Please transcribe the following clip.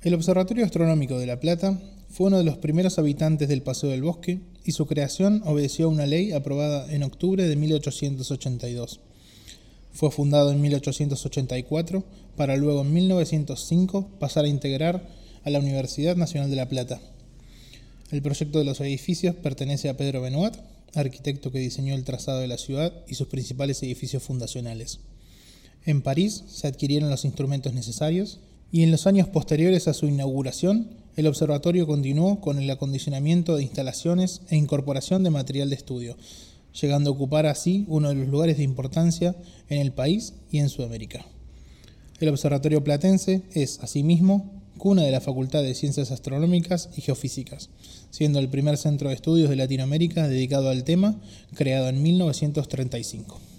El Observatorio Astronómico de La Plata fue uno de los primeros habitantes del Paseo del Bosque y su creación obedeció a una ley aprobada en octubre de 1882. Fue fundado en 1884 para luego en 1905 pasar a integrar a la Universidad Nacional de La Plata. El proyecto de los edificios pertenece a Pedro Benoit, arquitecto que diseñó el trazado de la ciudad y sus principales edificios fundacionales. En París se adquirieron los instrumentos necesarios y en los años posteriores a su inauguración, el observatorio continuó con el acondicionamiento de instalaciones e incorporación de material de estudio, llegando a ocupar así uno de los lugares de importancia en el país y en Sudamérica. El Observatorio Platense es, asimismo, cuna de la Facultad de Ciencias Astronómicas y Geofísicas, siendo el primer centro de estudios de Latinoamérica dedicado al tema, creado en 1935.